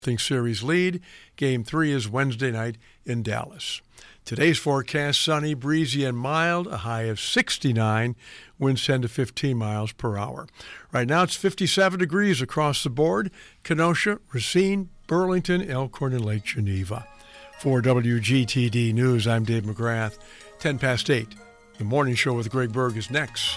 Series lead. Game 3 is Wednesday night in Dallas. Today's forecast, sunny, breezy, and mild, a high of 69, winds 10 to 15 miles per hour. Right now it's 57 degrees across the board, Kenosha, Racine, Burlington, Elkhorn, and Lake Geneva. For WGTD News, I'm Dave McGrath. 10 past 8. The Morning Show with Greg Berg is next.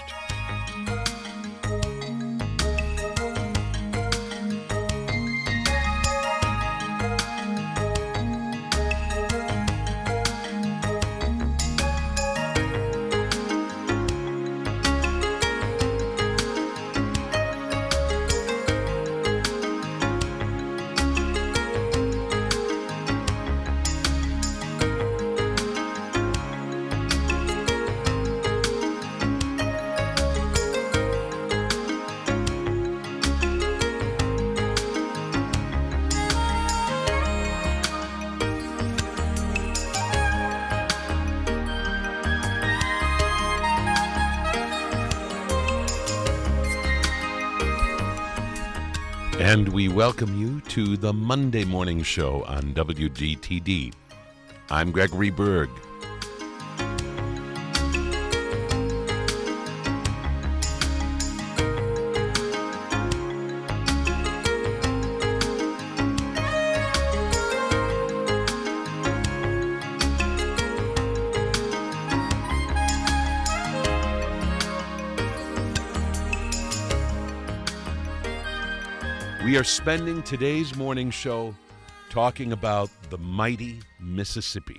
And we welcome you to the Monday Morning Show on WGTD. I'm Gregory Berg. We are spending today's morning show talking about the mighty Mississippi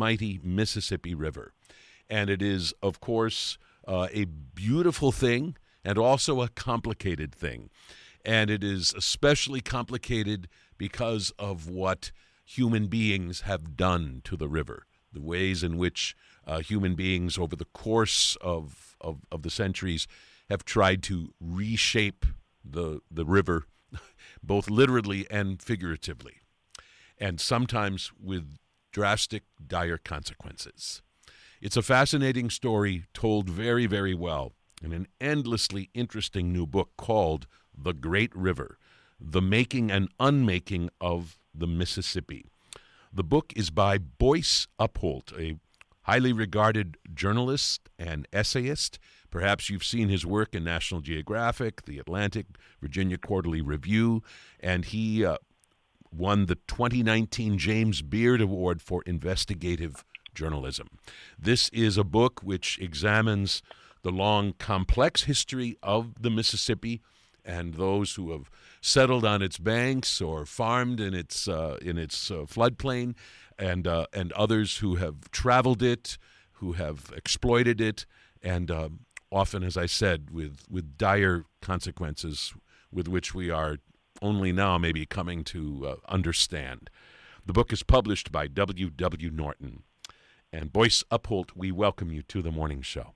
River. And it is, of course, a beautiful thing and also a complicated thing. And it is especially complicated because of what human beings have done to the river, the ways in which human beings over the course of the centuries have tried to reshape the river, both literally and figuratively, and sometimes with drastic, dire consequences. It's a fascinating story told very, very well in an endlessly interesting new book called The Great River, The Making and Unmaking of the Mississippi. The book is by Boyce Upholt, a highly regarded journalist and essayist. Perhaps you've seen his work in National Geographic, The Atlantic, Virginia Quarterly Review, and he won the 2019 James Beard Award for Investigative Journalism. This is a book which examines the long, complex history of the Mississippi and those who have settled on its banks or farmed in its floodplain, and others who have traveled it, who have exploited it, and often, as I said, with dire consequences with which we are only now maybe coming to understand. The book is published by W.W. Norton. And Boyce Upholt, we welcome you to the morning show.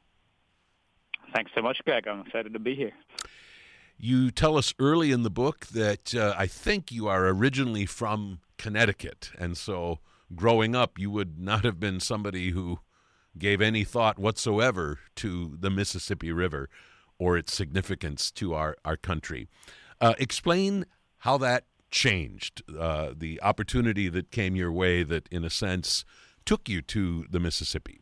Thanks so much, Greg. I'm excited to be here. You tell us early in the book that I think you are originally from Connecticut, and so growing up you would not have been somebody who gave any thought whatsoever to the Mississippi River or its significance to our country. Explain how that changed, the opportunity that came your way that, in a sense, took you to the Mississippi.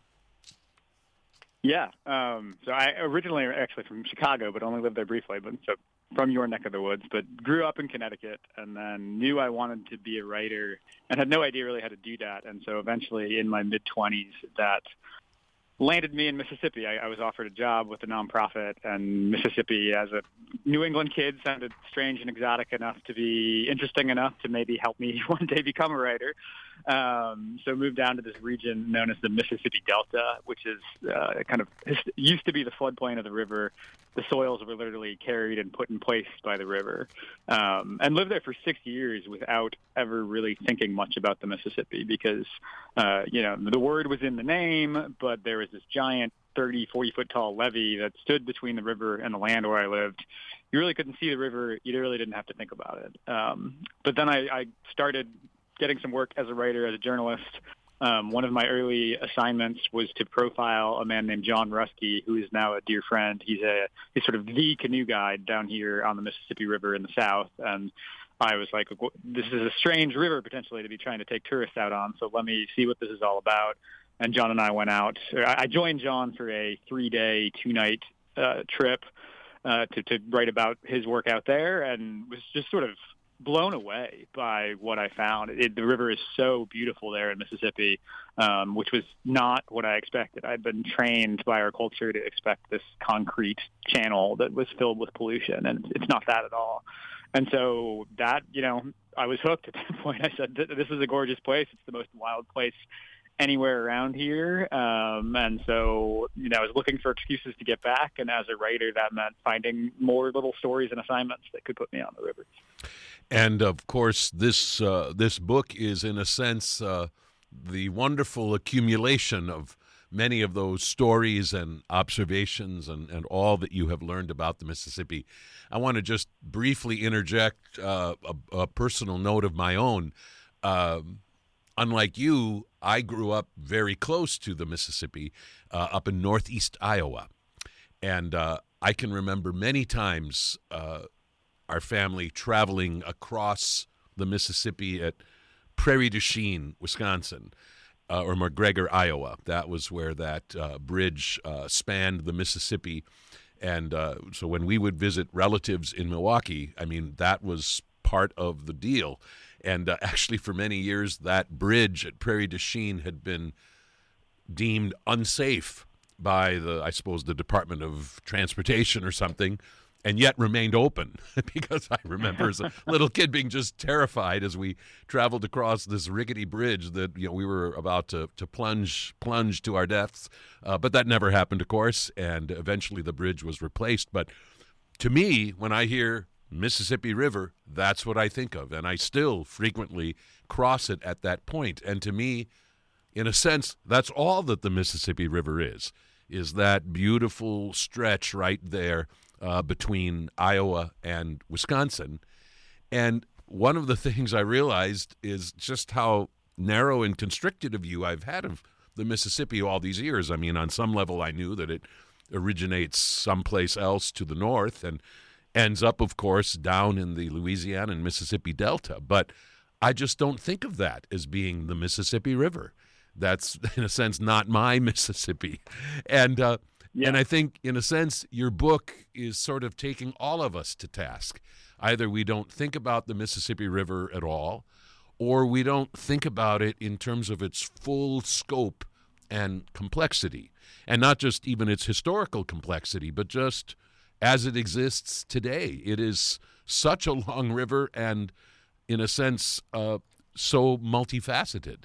Yeah. So I originally actually from Chicago, but only lived there briefly. But so from your neck of the woods, but grew up in Connecticut, and then knew I wanted to be a writer and had no idea really how to do that. And so eventually in my mid-20s that landed me in Mississippi. I was offered a job with a nonprofit, and Mississippi as a New England kid sounded strange and exotic enough to be interesting enough to maybe help me one day become a writer. So moved down to this region known as the Mississippi Delta, which is used to be the floodplain of the river. The soils were literally carried and put in place by the river, and lived there for 6 years without ever really thinking much about the Mississippi because, the word was in the name, but there was this giant 30, 40-foot tall levee that stood between the river and the land where I lived. You really couldn't see the river. You really didn't have to think about it. But then I started getting some work as a writer, as a journalist. One of my early assignments was to profile a man named John Ruskey, who is now a dear friend. He's sort of the canoe guide down here on the Mississippi River in the South. And I was like, this is a strange river potentially to be trying to take tourists out on, so let me see what this is all about. And John and I went out. I joined John for a 3-day, 2-night trip to write about his work out there, and was just sort of blown away by what I found. The river is so beautiful there in Mississippi, which was not what I expected. I'd been trained by our culture to expect this concrete channel that was filled with pollution, and it's not that at all. And so that, I was hooked at that point. I said, this is a gorgeous place. It's the most wild place anywhere around here. And so, I was looking for excuses to get back. And as a writer, that meant finding more little stories and assignments that could put me on the river. And of course, this book is, in a sense, the wonderful accumulation of many of those stories and observations and all that you have learned about the Mississippi. I want to just briefly interject a personal note of my own. Unlike you, I grew up very close to the Mississippi, up in northeast Iowa. And I can remember many times our family traveling across the Mississippi at Prairie du Chien, Wisconsin, or McGregor, Iowa. That was where that bridge spanned the Mississippi. And so when we would visit relatives in Milwaukee, that was part of the deal. And actually, for many years, that bridge at Prairie du Chien had been deemed unsafe by the Department of Transportation or something, and yet remained open because I remember as a little kid being just terrified as we traveled across this rickety bridge that we were about to plunge to our deaths. But that never happened, of course, and eventually the bridge was replaced. But to me, when I hear Mississippi River, that's what I think of, and I still frequently cross it at that point. And to me, in a sense, that's all that the Mississippi River is that beautiful stretch right there between Iowa and Wisconsin. And one of the things I realized is just how narrow and constricted a view I've had of the Mississippi all these years. On some level, I knew that it originates someplace else to the north and ends up, of course, down in the Louisiana and Mississippi Delta. But I just don't think of that as being the Mississippi River. That's, in a sense, not my Mississippi. And I think, in a sense, your book is sort of taking all of us to task. Either we don't think about the Mississippi River at all, or we don't think about it in terms of its full scope and complexity. And not just even its historical complexity, but just as it exists today. It is such a long river and, in a sense, so multifaceted.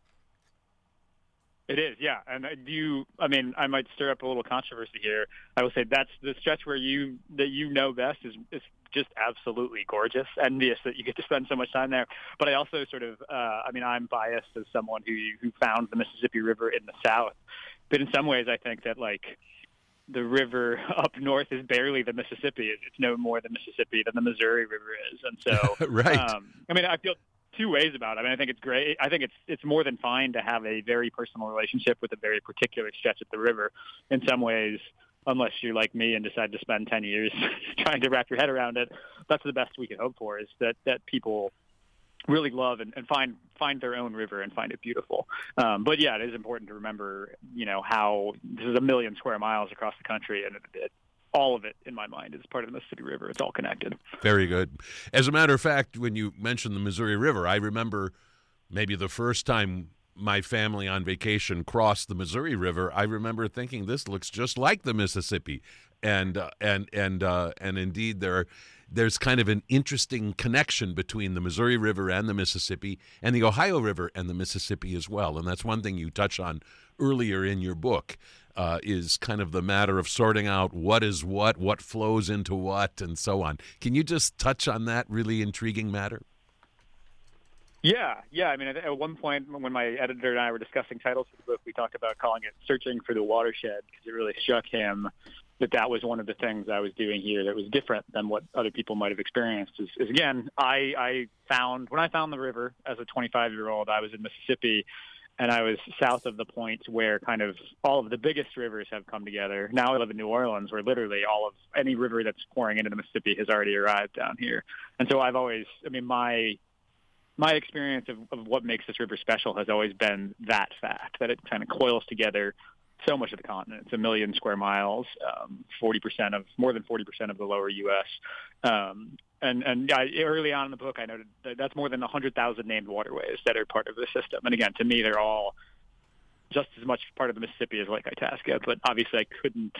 It is, yeah. And I might stir up a little controversy here. I will say that's the stretch where you best is just absolutely gorgeous. Envious that you get to spend so much time there. But I also sort of, I'm biased as someone who found the Mississippi River in the South. But in some ways, I think that, the river up north is barely the Mississippi. It's no more the Mississippi than the Missouri River is. And so, right. I feel two ways about it. I think it's great. I think it's more than fine to have a very personal relationship with a very particular stretch of the river. In some ways, unless you're like me and decide to spend 10 years trying to wrap your head around it, that's the best we can hope for, is that people really love and find their own river and find it beautiful. But yeah, it is important to remember, how this is 1 million square miles across the country, and all of it, in my mind, is part of the Mississippi River. It's all connected. Very good. As a matter of fact, when you mentioned the Missouri River, I remember maybe the first time my family on vacation crossed the Missouri River, I remember thinking, this looks just like the Mississippi. And indeed, there's kind of an interesting connection between the Missouri River and the Mississippi, and the Ohio River and the Mississippi as well. And that's one thing you touch on earlier in your book, is kind of the matter of sorting out what is what flows into what, and so on. Can you just touch on that really intriguing matter? Yeah. At one point when my editor and I were discussing titles for the book, we talked about calling it Searching for the Watershed, because it really struck him that was one of the things I was doing here that was different than what other people might have experienced. Is again, when I found the river as a 25-year-old, I was in Mississippi, and I was south of the point where kind of all of the biggest rivers have come together. Now I live in New Orleans, where literally all of any river that's pouring into the Mississippi has already arrived down here. And so I've always, I mean, my experience of what makes this river special has always been that fact, that it kind of coils together so much of the continent. It's 1 million square miles, more than 40% of the lower U.S. And early on in the book, I noted that that's more than 100,000 named waterways that are part of the system. And again, to me, they're all just as much part of the Mississippi as Lake Itasca. But obviously, I couldn't.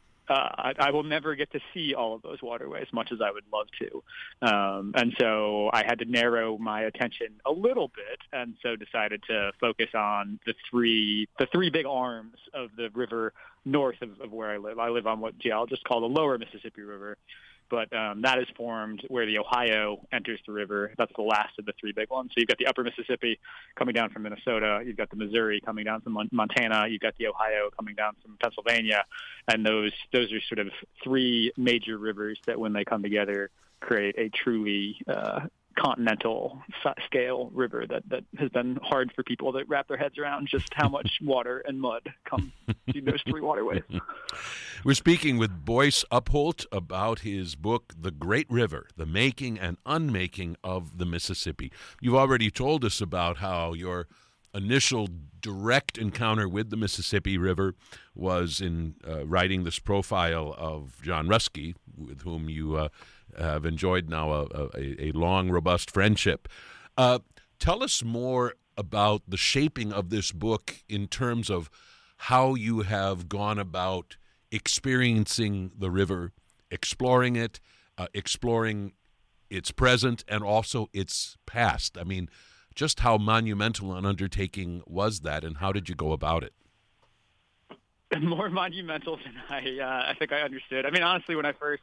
I will never get to see all of those waterways, much as I would love to. And so I had to narrow my attention a little bit, and so decided to focus on the three big arms of the river north of where I live. I live on what geologists call the lower Mississippi River. But that is formed where the Ohio enters the river. That's the last of the three big ones. So you've got the upper Mississippi coming down from Minnesota. You've got the Missouri coming down from Montana. You've got the Ohio coming down from Pennsylvania. And those are sort of three major rivers that, when they come together, create a truly continental scale river that has been hard for people to wrap their heads around, just how much water and mud come through those three waterways. We're speaking with Boyce Upholt about his book, The Great River, The Making and Unmaking of the Mississippi. You've already told us about how your initial direct encounter with the Mississippi River was in writing this profile of John Ruskey, with whom you have enjoyed now a long, robust friendship. Tell us more about the shaping of this book in terms of how you have gone about experiencing the river, exploring it, exploring its present and also its past. I mean, just how monumental an undertaking was that, and how did you go about it? More monumental than I think I understood. I mean, honestly, when I first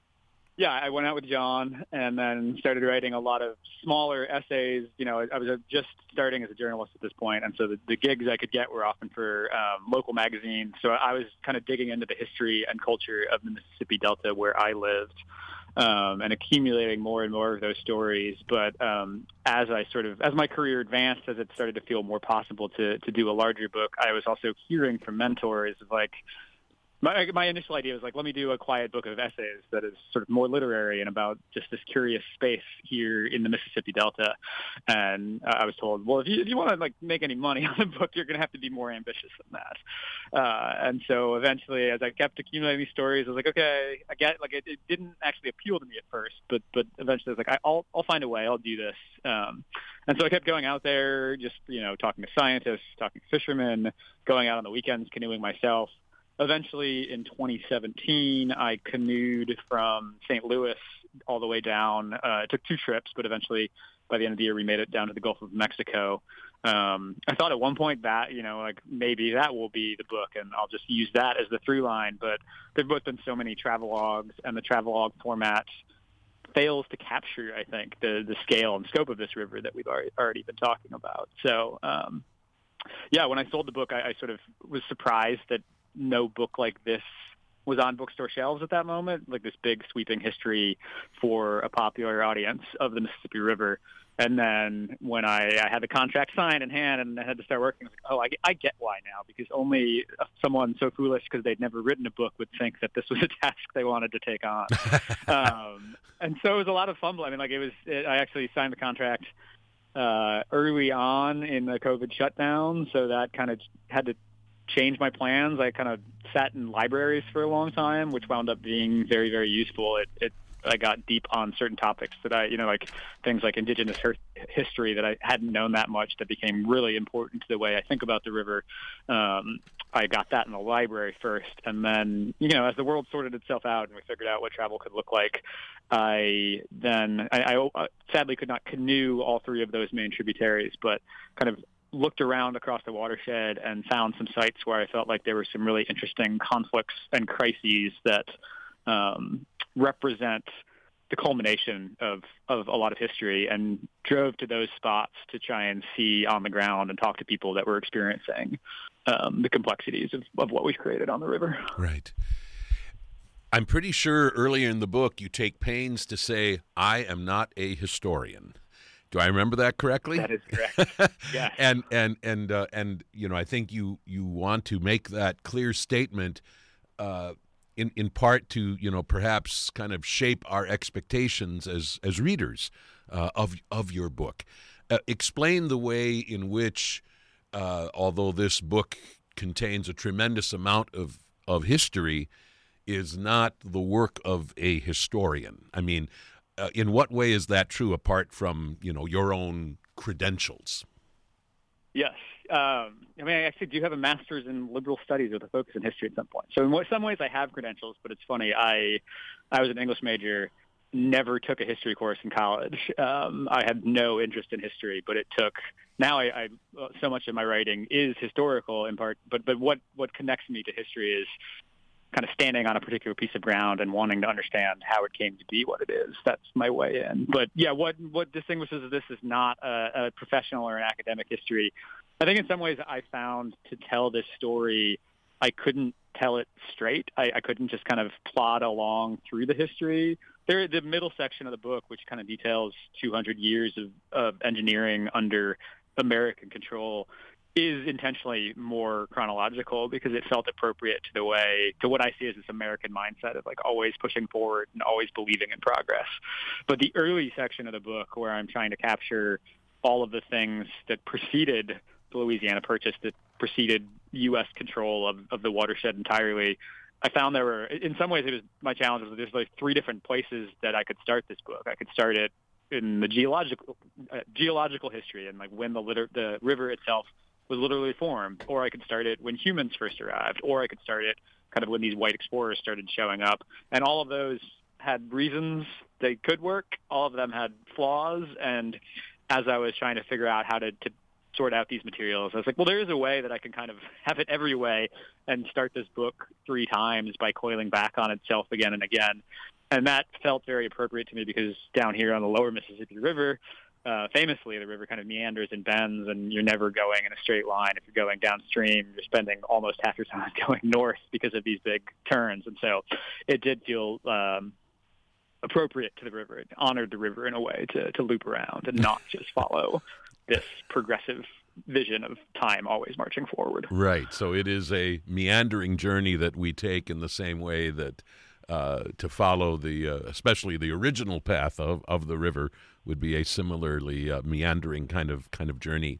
I went out with John and then started writing a lot of smaller essays. You know, I was just starting as a journalist at this point, and so the gigs I could get were often for local magazines. So I was kind of digging into the history and culture of the Mississippi Delta where I lived, and accumulating more and more of those stories. But as my career advanced, as it started to feel more possible to do a larger book, I was also hearing from mentors like, my initial idea was like, let me do a quiet book of essays that is sort of more literary and about just this curious space here in the Mississippi Delta. And I was told, well, if you want to like make any money on a book, you're going to have to be more ambitious than that. And so eventually, as I kept accumulating these stories, I was like, okay, I get like it didn't actually appeal to me at first, but eventually I was like, I'll find a way, I'll do this. And so I kept going out there, just talking to scientists, talking to fishermen, going out on the weekends canoeing myself. Eventually, in 2017, I canoed from St. Louis all the way down. It took 2 trips, but eventually, by the end of the year, we made it down to the Gulf of Mexico. I thought at one point that, like maybe that will be the book, and I'll just use that as the through line. But there've both been so many travelogues, and the travelogue format fails to capture, I think, the scale and scope of this river that we've already been talking about. So, when I sold the book, I sort of was surprised that no book like this was on bookstore shelves at that moment, like this big sweeping history for a popular audience of the Mississippi River. And then when I had the contract signed in hand and I had to start working, I was like, I get why now, because only someone so foolish because they'd never written a book would think that this was a task they wanted to take on. And so it was a lot of fun. I mean, I actually signed the contract early on in the COVID shutdown, so that kind of had to change my plans. I kind of sat in libraries for a long time, which wound up being very, very useful. I got deep on certain topics that like things like indigenous history that I hadn't known that much, that became really important to the way I think about the river. I got that in the library first. And then, as the world sorted itself out and we figured out what travel could look like, I sadly could not canoe all 3 of those main tributaries, but kind of looked around across the watershed and found some sites where I felt like there were some really interesting conflicts and crises that represent the culmination of a lot of history, and drove to those spots to try and see on the ground and talk to people that were experiencing the complexities of what we've created on the river. Right. I'm pretty sure earlier in the book you take pains to say, I am not a historian. Do I remember that correctly? That is correct. Yeah. And I think you want to make that clear statement in part to perhaps kind of shape our expectations as readers of your book. Explain the way in which, although this book contains a tremendous amount of history, is not the work of a historian. I mean, in what way is that true apart from your own credentials? Yes. I actually do have a master's in liberal studies with a focus in history at some point. So in some ways I have credentials, but it's funny. I was an English major, never took a history course in college. I had no interest in history, but it took. Now I so much of my writing is historical in part, but what connects me to history is kind of standing on a particular piece of ground and wanting to understand how it came to be what it is. That's my way in. But yeah, what distinguishes this is not a professional or an academic history. I think in some ways I found to tell this story, I couldn't tell it straight. I couldn't just kind of plod along through the history. The middle section of the book, which kind of details 200 years of engineering under American control, is intentionally more chronological because it felt appropriate to what I see as this American mindset of like always pushing forward and always believing in progress. But the early section of the book where I'm trying to capture all of the things that preceded the Louisiana Purchase, that preceded U.S. control of the watershed entirely, I found there were, in some ways it was my challenge was there's like three different places that I could start this book. I could start it in the geological history and like when the river itself was literally formed, or I could start it when humans first arrived, or I could start it kind of when these white explorers started showing up. And all of those had reasons they could work. All of them had flaws. And as I was trying to figure out how to sort out these materials, I was like, well, there is a way that I can kind of have it every way and start this book three times by coiling back on itself again and again. And that felt very appropriate to me because down here on the lower Mississippi River, famously, the river kind of meanders and bends, and you're never going in a straight line. If you're going downstream, you're spending almost half your time going north because of these big turns. And so it did feel appropriate to the river. It honored the river in a way to loop around and not just follow this progressive vision of time always marching forward. Right. So it is a meandering journey that we take in the same way that to follow especially the original path of the river would be a similarly meandering kind of journey.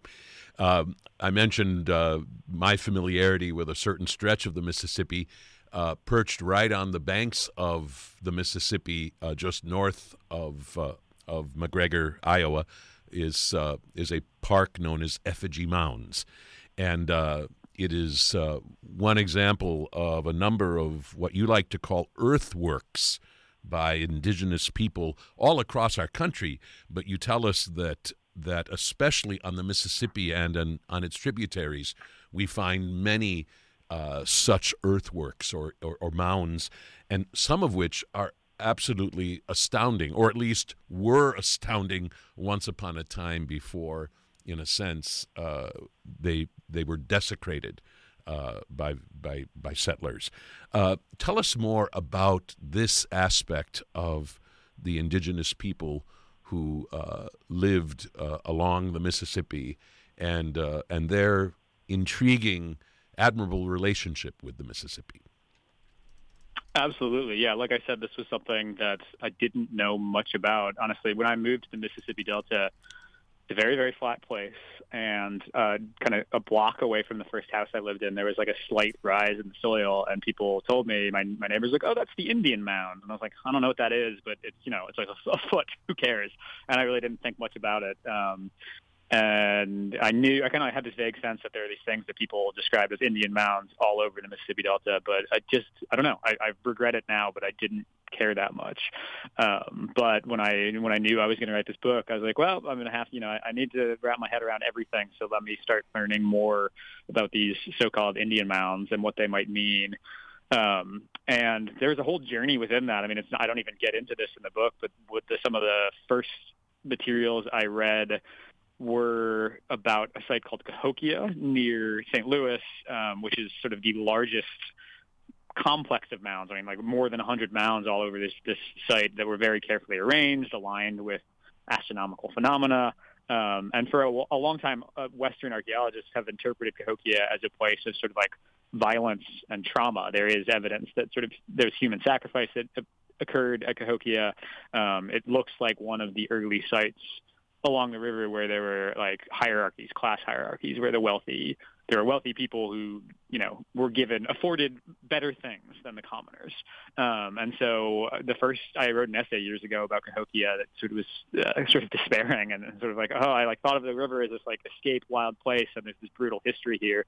I mentioned my familiarity with a certain stretch of the Mississippi, perched right on the banks of the Mississippi, just north of McGregor, Iowa, is a park known as Effigy Mounds, and it is one example of a number of what you like to call earthworks by indigenous people all across our country. But you tell us that especially on the Mississippi and on its tributaries, we find many such earthworks or mounds, and some of which are absolutely astounding, or at least were astounding once upon a time before, in a sense, they were desecrated by settlers. Tell us more about this aspect of the indigenous people who lived along the Mississippi and their intriguing, admirable relationship with the Mississippi. Absolutely. Yeah. Like I said, this was something that I didn't know much about. Honestly, when I moved to the Mississippi Delta, it's a very, very flat place, and kind of a block away from the first house I lived in, there was like a slight rise in the soil, and people told me, my neighbors like, oh, that's the Indian mound. And I was like, I don't know what that is, but it's, it's like a foot. Who cares? And I really didn't think much about it. And I kind of had this vague sense that there are these things that people describe as Indian mounds all over the Mississippi Delta, but I don't know. I regret it now, but I didn't care that much. But when I knew I was going to write this book, I was like, well, I'm going to have, I need to wrap my head around everything. So let me start learning more about these so-called Indian mounds and what they might mean. And there's a whole journey within that. I mean, I don't even get into this in the book, but some of the first materials I read were about a site called Cahokia near St. Louis, which is sort of the largest complex of mounds. I mean, like more than 100 mounds all over this site that were very carefully arranged, aligned with astronomical phenomena. And for a long time, Western archaeologists have interpreted Cahokia as a place of sort of like violence and trauma. There is evidence that sort of there's human sacrifice that occurred at Cahokia. It looks like one of the early sites along the river where there were like hierarchies, class hierarchies, where there were wealthy people who, were afforded better things than the commoners. And so I wrote an essay years ago about Cahokia that sort of was sort of despairing and sort of like, I thought of the river as this like escaped wild place, and there's this brutal history here.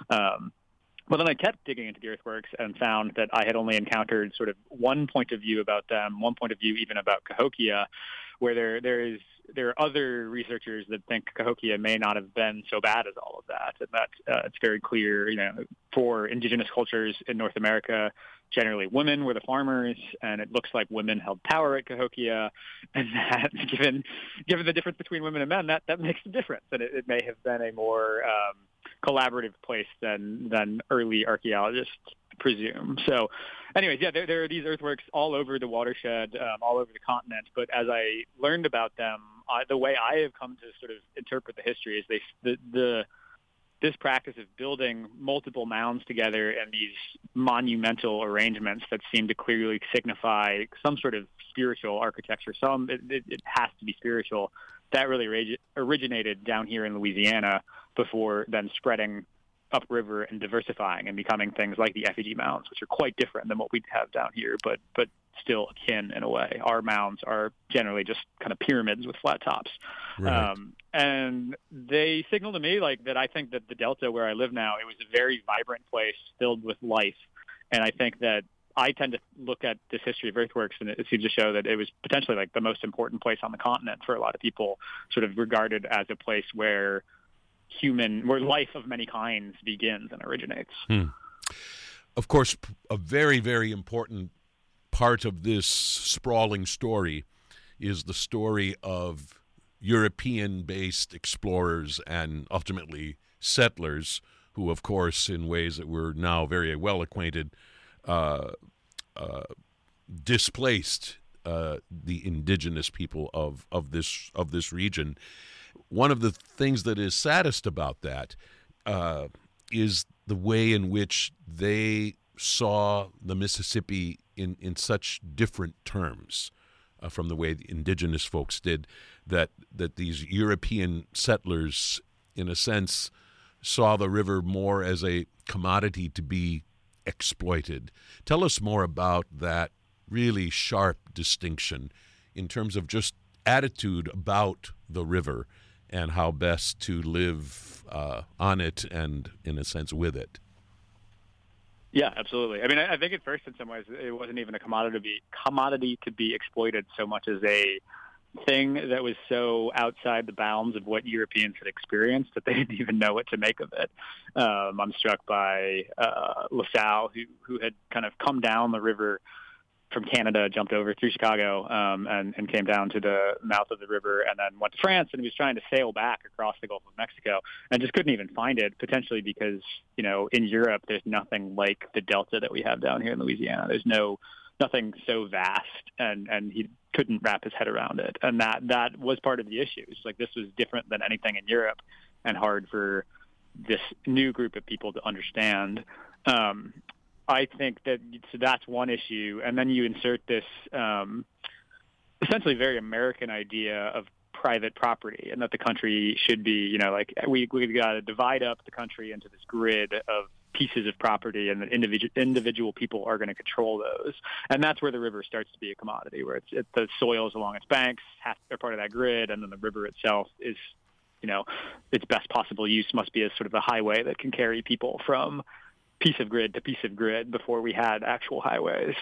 But then I kept digging into the earthworks and found that I had only encountered sort of one point of view about them, one point of view even about Cahokia, where there are other researchers that think Cahokia may not have been so bad as all of that, and that it's very clear, for indigenous cultures in North America, generally women were the farmers, and it looks like women held power at Cahokia, and that given the difference between women and men, that makes a difference, and it may have been a more collaborative place than early archaeologists presume. So anyways, there are these earthworks all over the watershed, all over the continent. But as I learned about them, the way I have come to sort of interpret the history is this practice of building multiple mounds together and these monumental arrangements that seem to clearly signify some sort of spiritual architecture. It has to be spiritual. That really originated down here in Louisiana before then spreading upriver and diversifying and becoming things like the effigy mounds, which are quite different than what we have down here, but still akin in a way. Our mounds are generally just kind of pyramids with flat tops. Right. And they signal to me like that I think that the Delta where I live now, it was a very vibrant place filled with life. And I think that I tend to look at this history of earthworks, and it seems to show that it was potentially like the most important place on the continent for a lot of people, sort of regarded as a place where life of many kinds begins and originates. Of course, a very, very important part of this sprawling story is the story of European-based explorers and ultimately settlers who, of course, in ways that we're now very well acquainted, displaced the indigenous people of this region. One of the things that is saddest about that is the way in which they saw the Mississippi in such different terms from the way the indigenous folks did, that these European settlers, in a sense, saw the river more as a commodity to be exploited. Tell us more about that really sharp distinction in terms of just attitude about the river and how best to live on it and, in a sense, with it. Yeah, absolutely. I mean, I think at first, in some ways, it wasn't even a commodity to be exploited so much as a thing that was so outside the bounds of what Europeans had experienced that they didn't even know what to make of it. I'm struck by La Salle, who had kind of come down the river from Canada, jumped over through Chicago, and came down to the mouth of the river, and then went to France, and he was trying to sail back across the Gulf of Mexico and just couldn't even find it, potentially because, in Europe, there's nothing like the Delta that we have down here in Louisiana. There's nothing so vast, and he couldn't wrap his head around it. And that was part of the issue. It's like this was different than anything in Europe and hard for this new group of people to understand. I think that's one issue. And then you insert this essentially very American idea of private property, and that the country should be, we got to divide up the country into this grid of pieces of property, and that individual people are going to control those. And that's where the river starts to be a commodity, where the soils along its banks are part of that grid, and then the river itself is, its best possible use must be as sort of a highway that can carry people from piece of grid to piece of grid before we had actual highways.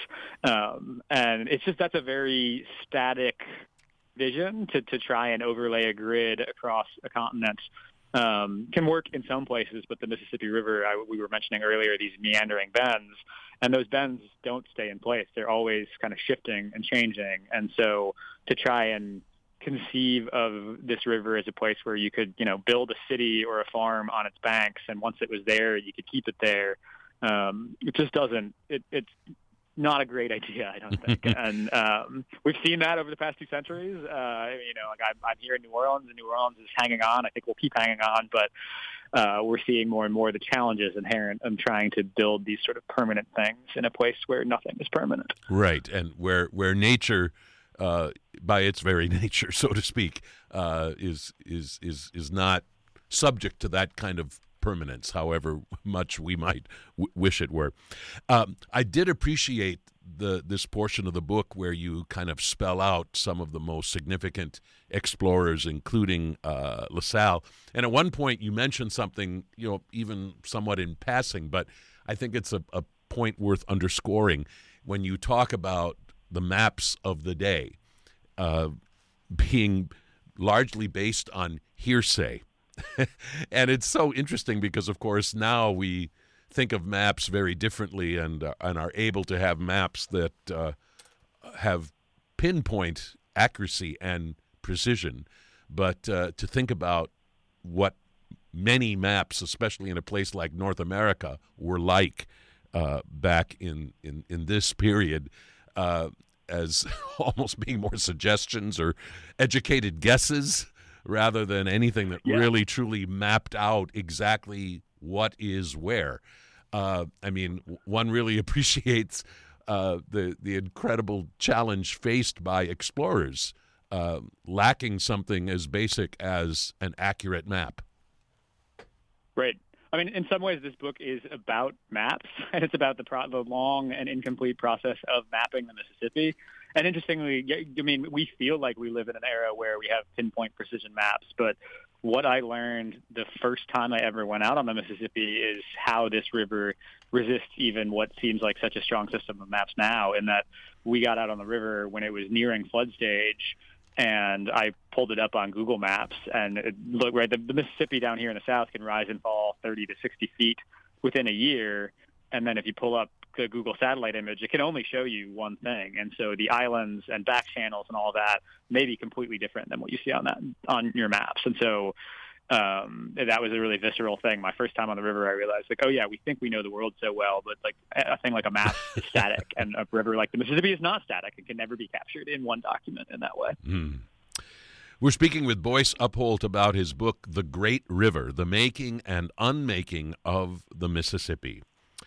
And it's just, that's a very static vision to try and overlay a grid across a continent. Can work in some places, but the Mississippi River, we were mentioning earlier, these meandering bends, and those bends don't stay in place. They're always kind of shifting and changing. And so to try and conceive of this river as a place where you could, build a city or a farm on its banks, and once it was there, you could keep it there. It just doesn't. It's not a great idea, I don't think. And we've seen that over the past 2 centuries. Like I'm here in New Orleans, and New Orleans is hanging on. I think we'll keep hanging on, but we're seeing more and more the challenges inherent in trying to build these sort of permanent things in a place where nothing is permanent. Right, and where nature, by its very nature, so to speak, is not subject to that kind of permanence, however much we might wish it were. I did appreciate this portion of the book where you kind of spell out some of the most significant explorers, including LaSalle. And at one point you mentioned something, even somewhat in passing, but I think it's a point worth underscoring when you talk about the maps of the day being largely based on hearsay. And it's so interesting because, of course, now we think of maps very differently and are able to have maps that have pinpoint accuracy and precision. But to think about what many maps, especially in a place like North America, were like back in this period, as almost being more suggestions or educated guesses rather than anything that really truly mapped out exactly what is where. One really appreciates the incredible challenge faced by explorers, lacking something as basic as an accurate map. Right. In some ways, this book is about maps, and it's about the long and incomplete process of mapping the Mississippi. And interestingly, we feel like we live in an era where we have pinpoint precision maps, but what I learned the first time I ever went out on the Mississippi is how this river resists even what seems like such a strong system of maps now, in that we got out on the river when it was nearing flood stage, and I pulled it up on Google Maps, and look, right, the Mississippi down here in the south can rise and fall 30 to 60 feet within a year. And then if you pull up the Google satellite image, it can only show you one thing. And so the islands and back channels and all that may be completely different than what you see on your maps. And so that was a really visceral thing. My first time on the river, I realized, we think we know the world so well, but a thing like a map is static, and a river like the Mississippi is not static. It can never be captured in one document in that way. Mm. We're speaking with Boyce Upholt about his book, The Great River, The Making and Unmaking of the Mississippi.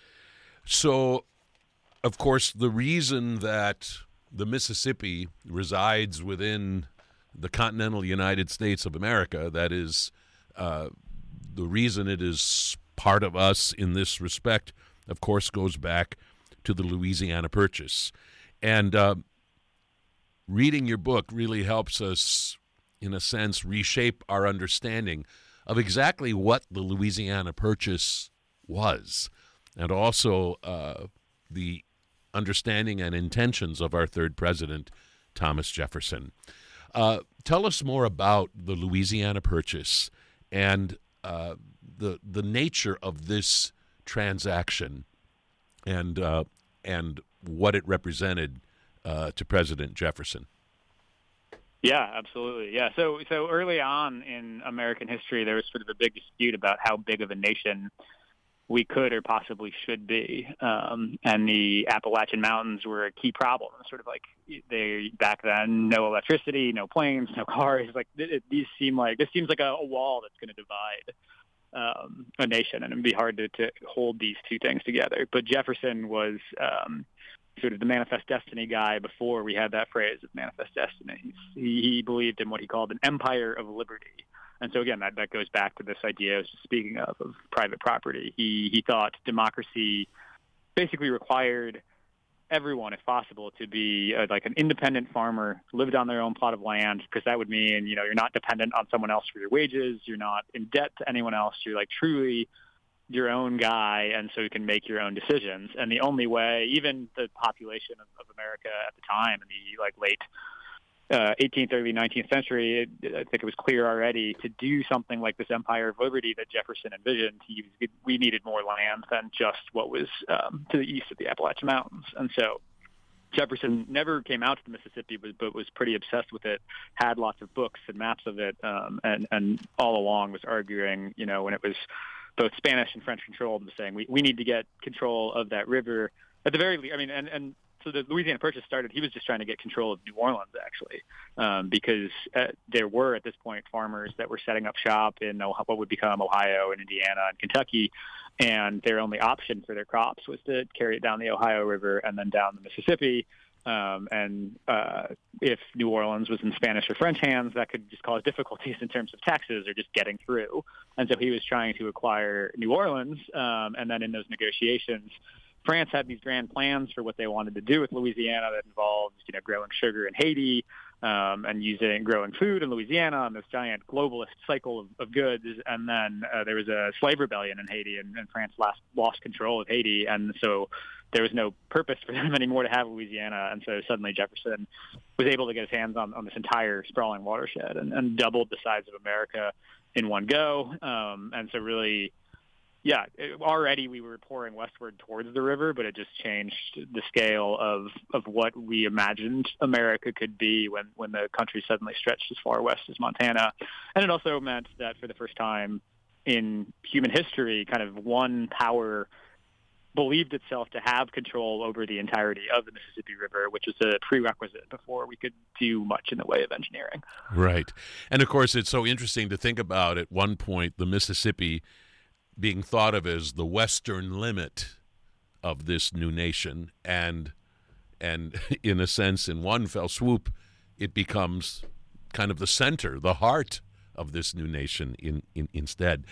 So, of course, the reason that the Mississippi resides within the continental United States of America, that is, the reason it is part of us in this respect, of course, goes back to the Louisiana Purchase. And reading your book really helps us, in a sense, reshape our understanding of exactly what the Louisiana Purchase was, and also the understanding and intentions of our third president, Thomas Jefferson. Tell us more about the Louisiana Purchase and the nature of this transaction and what it represented to President Jefferson. Yeah, absolutely. Yeah. So early on in American history, there was sort of a big dispute about how big of a nation we could or possibly should be. And the Appalachian Mountains were a key problem. Sort of like back then, no electricity, no planes, no cars. This seems like a wall that's going to divide a nation, and it'd be hard to hold these two things together. But Jefferson was sort of the manifest destiny guy before we had that phrase of manifest destiny. He believed in what he called an empire of liberty. And so, again, that goes back to this idea I was just speaking of private property. He thought democracy basically required everyone, if possible, to be like an independent farmer, lived on their own plot of land, because that would mean, you're not dependent on someone else for your wages. You're not in debt to anyone else. You're truly your own guy, and so you can make your own decisions. And the only way, even the population of America at the time in the late 18th, early 19th century, I think it was clear already, to do something like this empire of liberty that Jefferson envisioned, we needed more land than just what was to the east of the Appalachian Mountains. And so Jefferson never came out to the Mississippi, but was pretty obsessed with it, had lots of books and maps of it, and all along was arguing, when it was both Spanish and French controlled, was saying we need to get control of that river At the very least, I mean, and so the Louisiana Purchase started. He was just trying to get control of New Orleans, actually, because there were at this point farmers that were setting up shop in what would become Ohio and Indiana and Kentucky, and their only option for their crops was to carry it down the Ohio River and then down the Mississippi. If New Orleans was in Spanish or French hands, that could just cause difficulties in terms of taxes or just getting through. And so he was trying to acquire New Orleans, and then in those negotiations, France had these grand plans for what they wanted to do with Louisiana that involved, growing sugar in Haiti, and growing food in Louisiana and this giant globalist cycle of goods. And then there was a slave rebellion in Haiti, and France lost control of Haiti. And so there was no purpose for them anymore to have Louisiana. And so suddenly Jefferson was able to get his hands on this entire sprawling watershed and doubled the size of America in one go. And so really, already we were pouring westward towards the river, but it just changed the scale of what we imagined America could be when the country suddenly stretched as far west as Montana. And it also meant that for the first time in human history, kind of one power believed itself to have control over the entirety of the Mississippi River, which was a prerequisite before we could do much in the way of engineering. Right. And of course, it's so interesting to think about at one point the Mississippi being thought of as the western limit of this new nation, and in a sense, in one fell swoop, it becomes kind of the center, the heart of this new nation instead.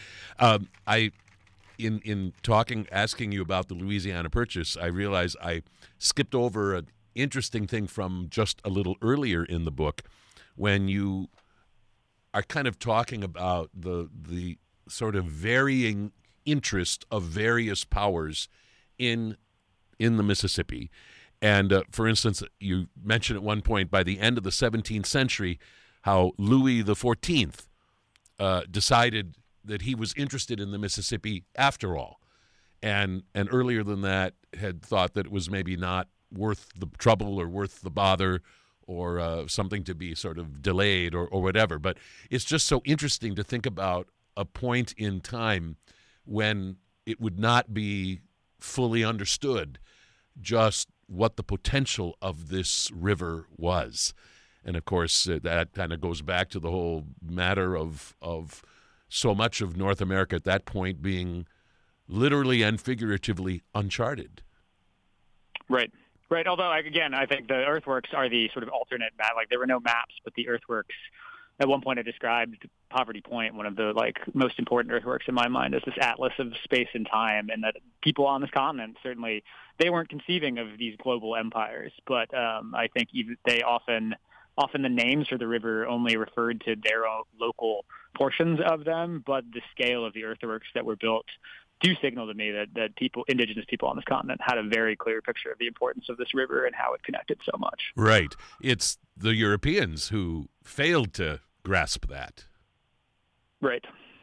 In asking you about the Louisiana Purchase, I realized I skipped over an interesting thing from just a little earlier in the book, when you are kind of talking about the sort of varying interest of various powers in the Mississippi. And for instance, you mentioned at one point by the end of the 17th century how Louis XIV decided that he was interested in the Mississippi after all, and earlier than that had thought that it was maybe not worth the trouble or worth the bother, or something to be sort of delayed or whatever. But it's just so interesting to think about a point in time when it would not be fully understood just what the potential of this river was. And of course, that kind of goes back to the whole matter of so much of North America at that point being literally and figuratively uncharted. Right. Although, again, I think the earthworks are the sort of alternate map. Like, there were no maps, but the earthworks, at one point I described Poverty Point, one of the most important earthworks in my mind, as this atlas of space and time, and that people on this continent, certainly, they weren't conceiving of these global empires, but I think even they often the names for the river only referred to their own local portions of them, but the scale of the earthworks that were built do signal to me that indigenous people on this continent had a very clear picture of the importance of this river and how it connected so much. Right. It's the Europeans who failed to grasp that. Right.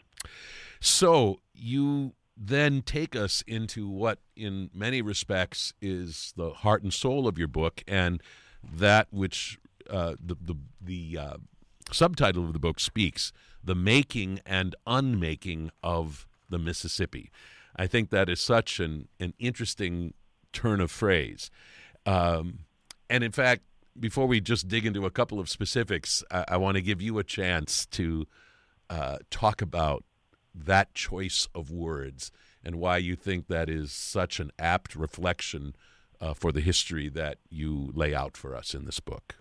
So you then take us into what in many respects is the heart and soul of your book, and that which the subtitle of the book speaks, the making and unmaking of the Mississippi. I think that is such an interesting turn of phrase. And in fact, before we just dig into a couple of specifics, I want to give you a chance to talk about that choice of words and why you think that is such an apt reflection for the history that you lay out for us in this book.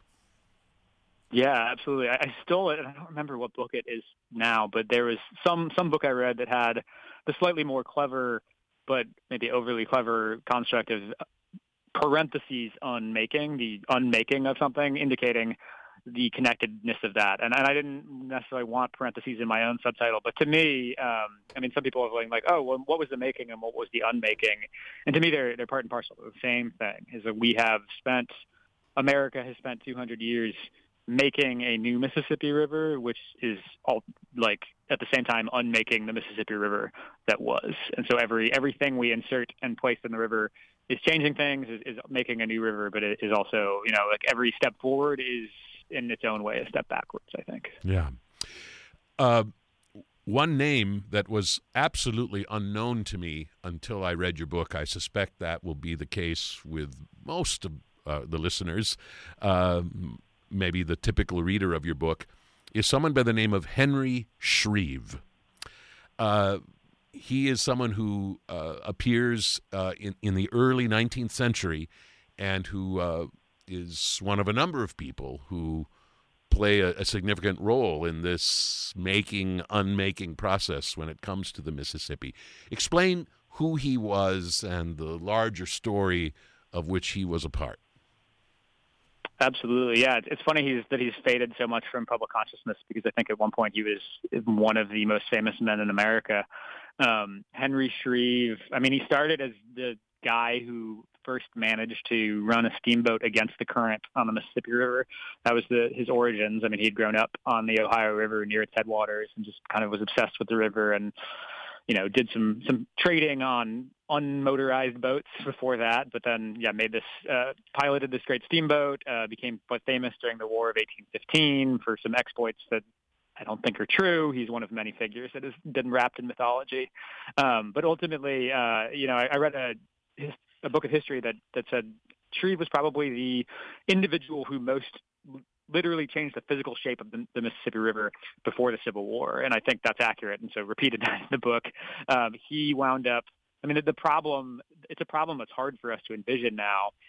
Yeah, absolutely. I stole it, and I don't remember what book it is now, but there was some book I read that had the slightly more clever, but maybe overly clever construct of parentheses unmaking, the unmaking of something, indicating the connectedness of that. And I didn't necessarily want parentheses in my own subtitle, but to me, some people are like, oh, well, what was the making and what was the unmaking? And to me, they're part and parcel of the same thing, is that America has spent 200 years making a new Mississippi River, which is all at the same time unmaking the Mississippi River that was. And so everything we insert and place in the river is changing things, is making a new river, but it is also, every step forward is in its own way a step backwards, I think. Yeah. One name that was absolutely unknown to me until I read your book, I suspect that will be the case with most of the listeners, maybe the typical reader of your book, is someone by the name of Henry Shreve. He is someone who appears in the early 19th century and who is one of a number of people who play a significant role in this unmaking process when it comes to the Mississippi. Explain who he was and the larger story of which he was a part. Absolutely, yeah. It's funny that he's faded so much from public consciousness, because I think at one point he was one of the most famous men in America. Henry Shreve, I mean, he started as the guy who first managed to run a steamboat against the current on the Mississippi River. That was his origins. I mean, he'd grown up on the Ohio River near its headwaters and just kind of was obsessed with the river, and did some trading on unmotorized boats before that, but then piloted this great steamboat, became quite famous during the War of 1815 for some exploits that I don't think are true. He's one of many figures that has been wrapped in mythology. But ultimately, I read a book of history that said Shreve was probably the individual who most literally changed the physical shape of the Mississippi River before the Civil War, and I think that's accurate, and so repeated that in the book. He wound up, I mean, it's a problem that's hard for us to envision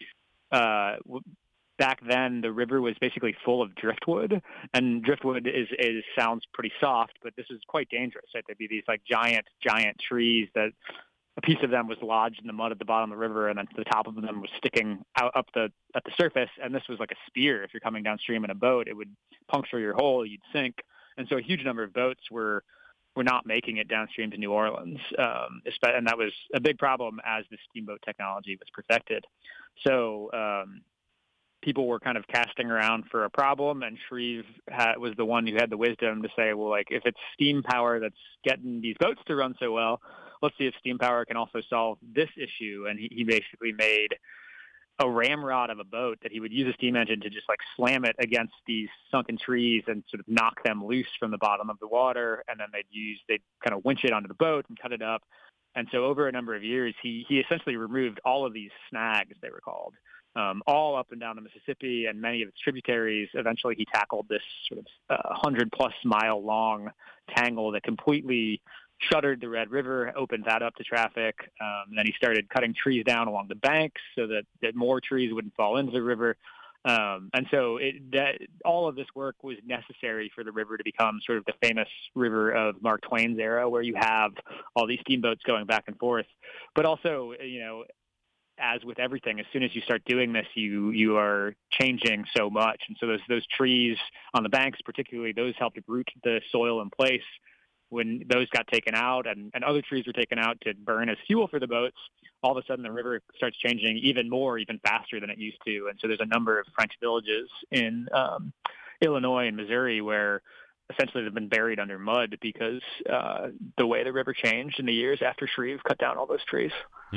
now. Back then, the river was basically full of driftwood, and driftwood sounds pretty soft, but this is quite dangerous. Right? There'd be these like giant trees that a piece of them was lodged in the mud at the bottom of the river, and then the top of them was sticking out at the surface. And this was like a spear. If you're coming downstream in a boat, it would puncture your hull, you'd sink. And so a huge number of boats were not making it downstream to New Orleans, and that was a big problem as the steamboat technology was perfected. So people were kind of casting around for a problem, and Shreve was the one who had the wisdom to say, well, like, if it's steam power that's getting these boats to run so well, let's see if steam power can also solve this issue. And he basically made a ramrod of a boat that he would use a steam engine to just like slam it against these sunken trees and sort of knock them loose from the bottom of the water. And then they'd kind of winch it onto the boat and cut it up. And so over a number of years, he essentially removed all of these snags, they were called, all up and down the Mississippi and many of its tributaries. Eventually, he tackled this sort of 100-plus mile long tangle that completely shuttered the Red River, opened that up to traffic. And then he started cutting trees down along the banks so that more trees wouldn't fall into the river. And so all of this work was necessary for the river to become sort of the famous river of Mark Twain's era, where you have all these steamboats going back and forth. But also, as with everything, as soon as you start doing this, you are changing so much. And so those trees on the banks, particularly, those helped root the soil in place. When those got taken out and other trees were taken out to burn as fuel for the boats, all of a sudden the river starts changing even faster than it used to. And so there's a number of French villages in Illinois and Missouri where essentially they've been buried under mud because the way the river changed in the years after Shreve cut down all those trees.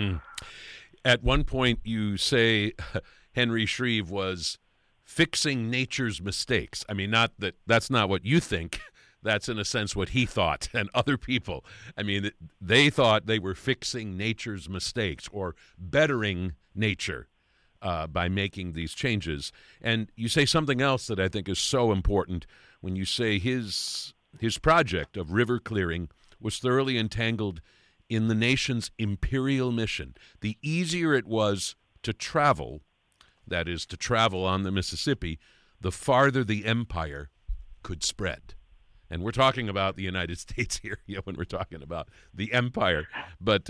At one point you say Henry Shreve was fixing nature's mistakes. I mean, that's not what you think. That's, in a sense, what he thought and other people. I mean, they thought they were fixing nature's mistakes or bettering nature by making these changes. And you say something else that I think is so important when you say his project of river clearing was thoroughly entangled in the nation's imperial mission. The easier it was to travel, that is, to travel on the Mississippi, the farther the empire could spread. And we're talking about the United States here, when we're talking about the empire. But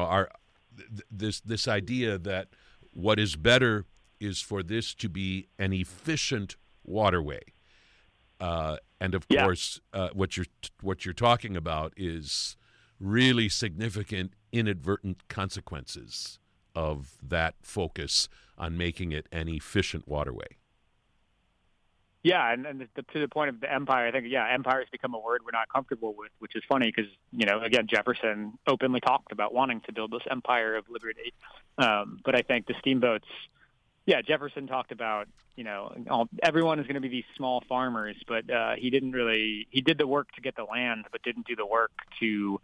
this idea that what is better is for this to be an efficient waterway, and of course, what you're talking about is really significant inadvertent consequences of that focus on making it an efficient waterway. Yeah, and to the point of the empire, I think, empire has become a word we're not comfortable with, which is funny because, again, Jefferson openly talked about wanting to build this empire of liberty. But I think the steamboats Yeah, Jefferson talked about, everyone is going to be these small farmers, but he did the work to get the land, but didn't do the work to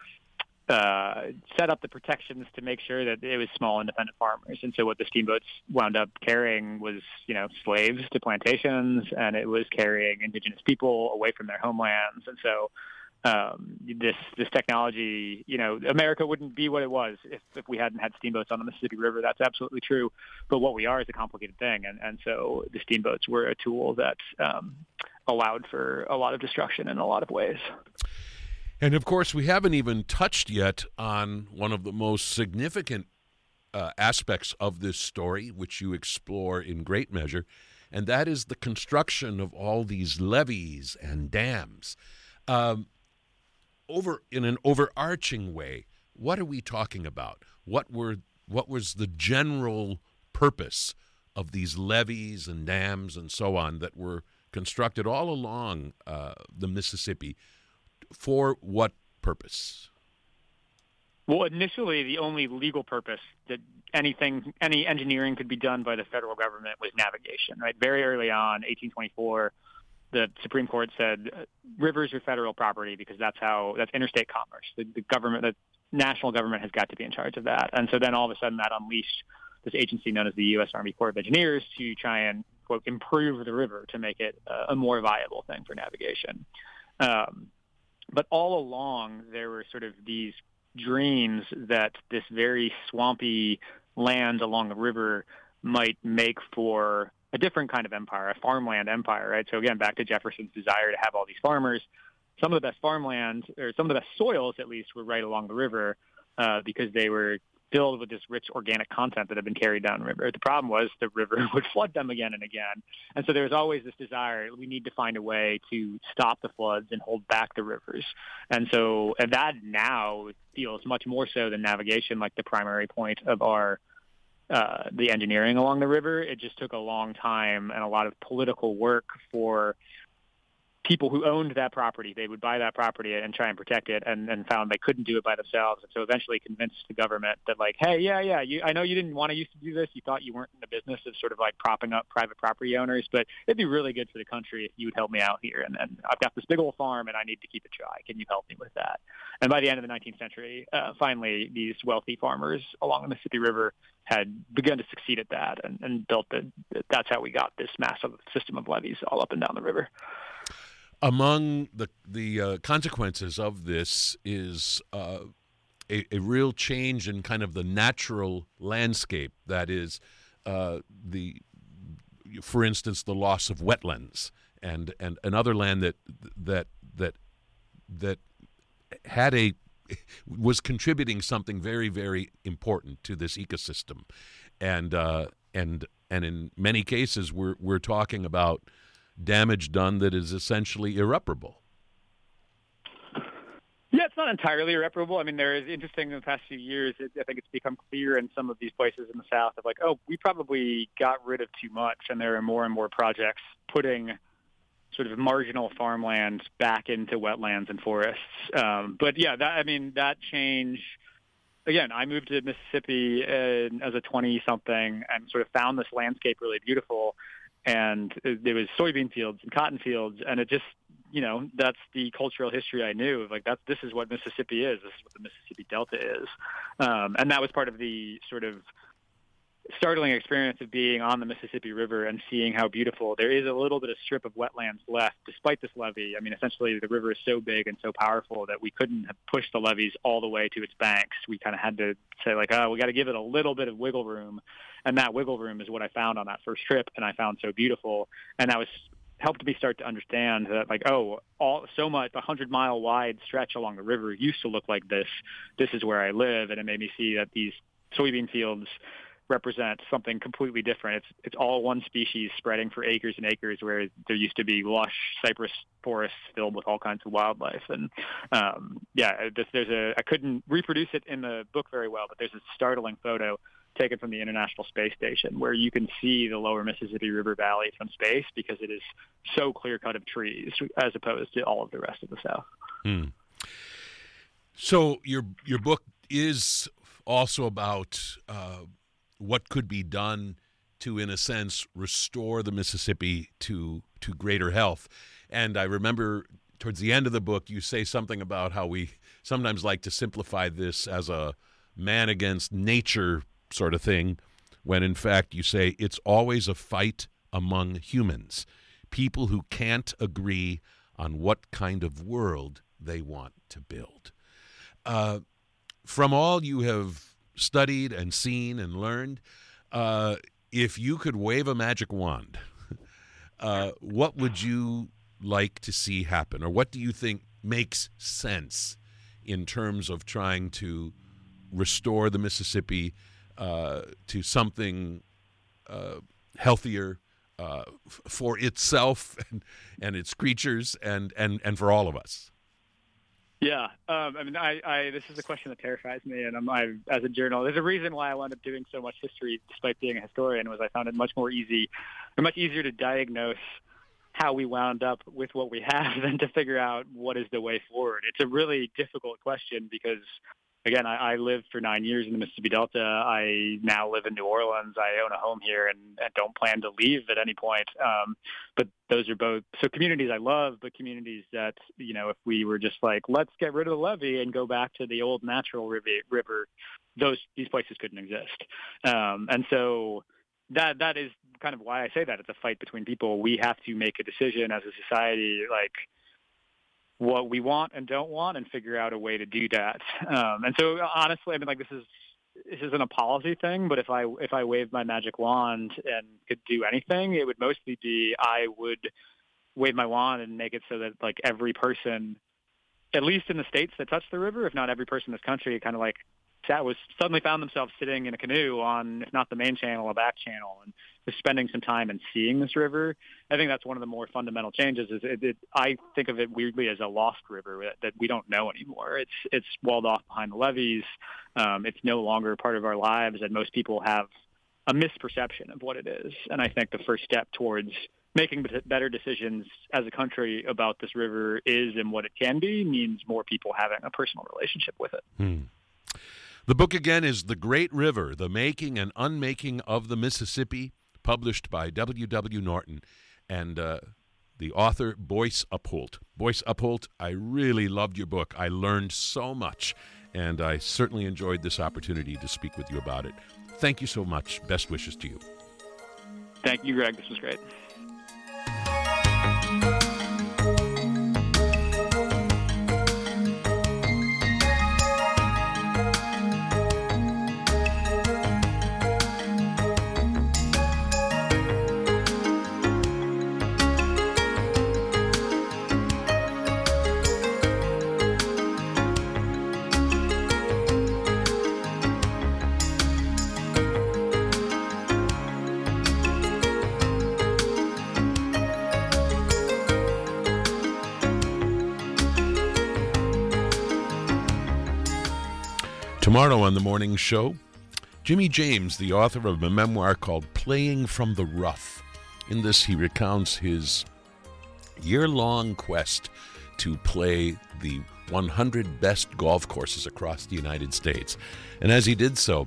set up the protections to make sure that it was small independent farmers. And so what the steamboats wound up carrying was, slaves to plantations, and it was carrying indigenous people away from their homelands. And so this technology, America wouldn't be what it was if we hadn't had steamboats on the Mississippi River. That's absolutely true. But what we are is a complicated thing. And so the steamboats were a tool that allowed for a lot of destruction in a lot of ways. And, of course, we haven't even touched yet on one of the most significant aspects of this story, which you explore in great measure, and that is the construction of all these levees and dams. In an overarching way, what are we talking about? What was the general purpose of these levees and dams and so on that were constructed all along the Mississippi? For what purpose? Well, initially, the only legal purpose that any engineering could be done by the federal government was navigation. Right, very early on, 1824. The Supreme Court said rivers are federal property because that's interstate commerce. The national government has got to be in charge of that. And so then all of a sudden that unleashed this agency known as the U.S. Army Corps of Engineers to try and, quote, improve the river to make it a more viable thing for navigation. But all along there were sort of these dreams that this very swampy land along the river might make for a different kind of empire, a farmland empire, right? So again, back to Jefferson's desire to have all these farmers. Some of the best farmland, or some of the best soils at least, were right along the river because they were filled with this rich organic content that had been carried downriver. The problem was the river would flood them again and again. And so there was always this desire, we need to find a way to stop the floods and hold back the rivers. And that now feels much more so than navigation like the primary point of the engineering along the river. It just took a long time and a lot of political work for people who owned that property. They would buy that property and try and protect it, and found they couldn't do it by themselves. And so eventually convinced the government that, like, hey, I know you didn't want to used to do this. You thought you weren't in the business of sort of like propping up private property owners, but it'd be really good for the country if you would help me out here. And I've got this big old farm and I need to keep it dry. Can you help me with that? And by the end of the 19th century, finally, these wealthy farmers along the Mississippi River had begun to succeed at that and built that's how we got this massive system of levees all up and down the river. Among the consequences of this is a real change in kind of the natural landscape. That is, for instance, the loss of wetlands and another land that was contributing something very, very important to this ecosystem, and in many cases we're talking about damage done that is essentially irreparable. Yeah, it's not entirely irreparable. I mean, there is interesting in the past few years. I think it's become clear in some of these places in the South of like, oh, we probably got rid of too much, and there are more and more projects putting sort of marginal farmland back into wetlands and forests. But yeah, that change. Again, I moved to Mississippi as a 20-something and sort of found this landscape really beautiful. And there was soybean fields and cotton fields, and it just, that's the cultural history I knew of. Like, this is what Mississippi is. This is what the Mississippi Delta is. And that was part of the sort of startling experience of being on the Mississippi River and seeing how beautiful. There is a little bit of strip of wetlands left, despite this levee. I mean, essentially, the river is so big and so powerful that we couldn't have pushed the levees all the way to its banks. We kind of had to say, like, we got to give it a little bit of wiggle room. And that wiggle room is what I found on that first trip, and I found so beautiful. And that helped me start to understand that, like, so much, the 100-mile wide stretch along the river used to look like this. This is where I live, and it made me see that these soybean fields represent something completely different. It's all one species spreading for acres and acres, where there used to be lush cypress forests filled with all kinds of wildlife. And I couldn't reproduce it in the book very well, but there's a startling photo taken from the International Space Station where you can see the lower Mississippi River Valley from space because it is so clear-cut of trees as opposed to all of the rest of the South. So your book is also about what could be done to, in a sense, restore the Mississippi to greater health. And I remember towards the end of the book, you say something about how we sometimes like to simplify this as a man against nature sort of thing, when in fact you say it's always a fight among humans, people who can't agree on what kind of world they want to build. From all you have studied and seen and learned, if you could wave a magic wand, what would you like to see happen? Or what do you think makes sense in terms of trying to restore the Mississippi to something healthier for itself and its creatures and for all of us? Yeah, I mean, this is a question that terrifies me, and as a journalist, there's a reason why I wound up doing so much history, despite being a historian, was I found it much easier to diagnose how we wound up with what we have than to figure out what is the way forward. It's a really difficult question because, again, I lived for 9 years in the Mississippi Delta. I now live in New Orleans. I own a home here and don't plan to leave at any point. But those are both communities I love, but communities that, if we were just like, let's get rid of the levee and go back to the old natural river, these places couldn't exist. And so that is kind of why I say that it's a fight between people. We have to make a decision as a society, like, what we want and don't want, and figure out a way to do that. And so, honestly, I mean, like, this isn't a policy thing, but if I waved my magic wand and could do anything, it would mostly be I would wave my wand and make it so that, like, every person, at least in the states that touch the river, if not every person in this country, kind of like suddenly found themselves sitting in a canoe on, if not the main channel, a back channel, and just spending some time and seeing this river. I think that's one of the more fundamental changes. I think of it weirdly as a lost river that we don't know anymore. It's walled off behind the levees. It's no longer part of our lives, and most people have a misperception of what it is. And I think the first step towards making better decisions as a country about this river is and what it can be means more people having a personal relationship with it. The book again is The Great River, The Making and Unmaking of the Mississippi, published by W.W. Norton, and the author, Boyce Upholt. Boyce Upholt, I really loved your book. I learned so much, and I certainly enjoyed this opportunity to speak with you about it. Thank you so much. Best wishes to you. Thank you, Greg. This was great. Tomorrow on the morning show, Jimmy James, the author of a memoir called Playing from the Rough. In this, he recounts his year-long quest to play the 100 best golf courses across the United States. And as he did so,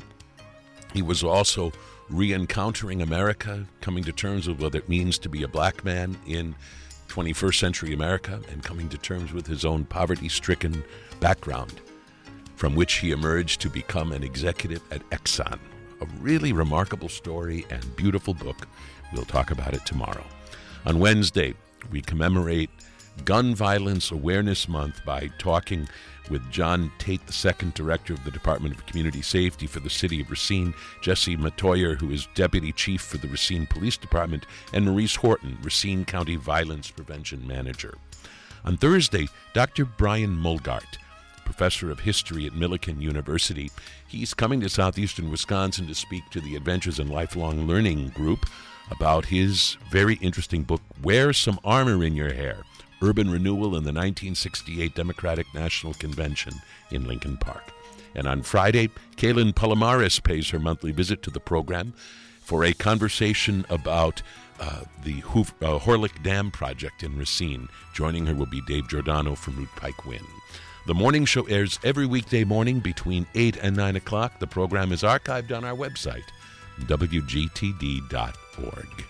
he was also re-encountering America, coming to terms with what it means to be a black man in 21st century America, and coming to terms with his own poverty-stricken background, from which he emerged to become an executive at Exxon. A really remarkable story and beautiful book. We'll talk about it tomorrow. On Wednesday, we commemorate Gun Violence Awareness Month by talking with John Tate II, Director of the Department of Community Safety for the City of Racine, Jesse Matoyer, who is Deputy Chief for the Racine Police Department, and Maurice Horton, Racine County Violence Prevention Manager. On Thursday, Dr. Brian Mulgart, Professor of History at Millikan University. He's coming to southeastern Wisconsin to speak to the Adventures in Lifelong Learning group about his very interesting book, Wear Some Armor in Your Hair, Urban Renewal in the 1968 Democratic National Convention in Lincoln Park. And on Friday, Kaylin Palomares pays her monthly visit to the program for a conversation about the Horlick Dam project in Racine. Joining her will be Dave Giordano from Root Pike Win. The morning show airs every weekday morning between 8 and 9 o'clock. The program is archived on our website, wgtd.org.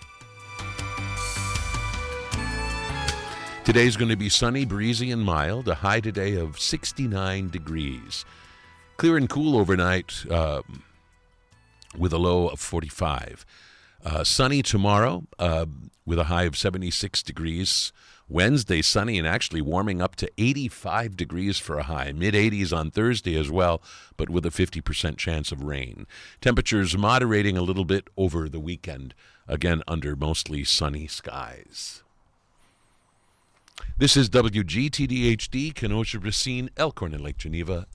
Today's going to be sunny, breezy, and mild, a high today of 69 degrees. Clear and cool overnight with a low of 45. Sunny tomorrow with a high of 76 degrees. Wednesday, sunny and actually warming up to 85 degrees for a high. Mid-80s on Thursday as well, but with a 50% chance of rain. Temperatures moderating a little bit over the weekend, again under mostly sunny skies. This is WGTD-HD, Kenosha, Racine, Elkhorn, and Lake Geneva.